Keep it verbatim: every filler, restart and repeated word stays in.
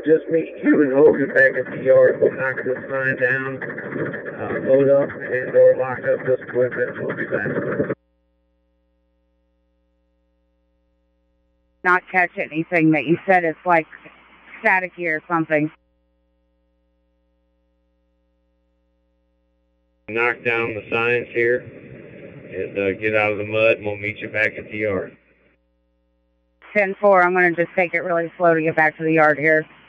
just meet you and Logan back at the yard. We'll knock this sign down, uh, load up, and or lock up this equipment. We'll be back. Not catch anything that you said. It's like staticky or something. Knock down the signs here and uh, get out of the mud, and we'll meet you back at the yard. ten four, I'm going to just take it really slow to get back to the yard here.